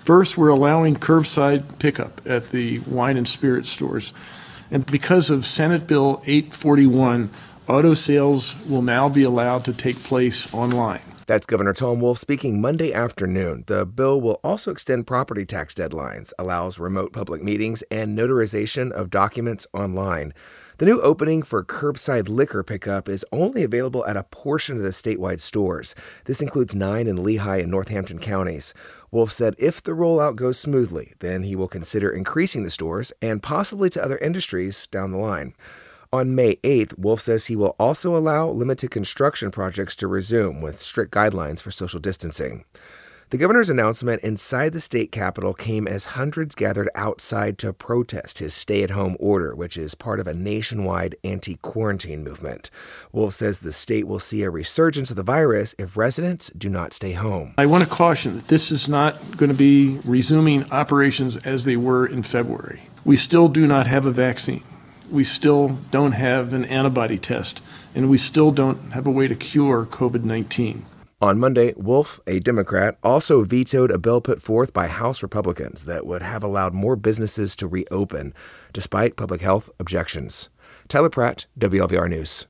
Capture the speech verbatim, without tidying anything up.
First, we're allowing curbside pickup at the wine and spirit stores. And because of Senate Bill eight forty-one, auto sales will now be allowed to take place online. That's Governor Tom Wolf speaking Monday afternoon. The bill will also extend property tax deadlines, allows remote public meetings, and notarization of documents online. The new opening for curbside liquor pickup is only available at a portion of the statewide stores. This includes nine in Lehigh and Northampton counties. Wolf said if the rollout goes smoothly, then he will consider increasing the stores and possibly to other industries down the line. On May eighth, Wolf says he will also allow limited construction projects to resume with strict guidelines for social distancing. The governor's announcement inside the state capitol came as hundreds gathered outside to protest his stay-at-home order, which is part of a nationwide anti-quarantine movement. Wolf says the state will see a resurgence of the virus if residents do not stay home. I want to caution that this is not going to be resuming operations as they were in February. We still do not have a vaccine. We still don't have an antibody test, and we still don't have a way to cure COVID nineteen. On Monday, Wolf, a Democrat, also vetoed a bill put forth by House Republicans that would have allowed more businesses to reopen, despite public health objections. Tyler Pratt, W L V R News.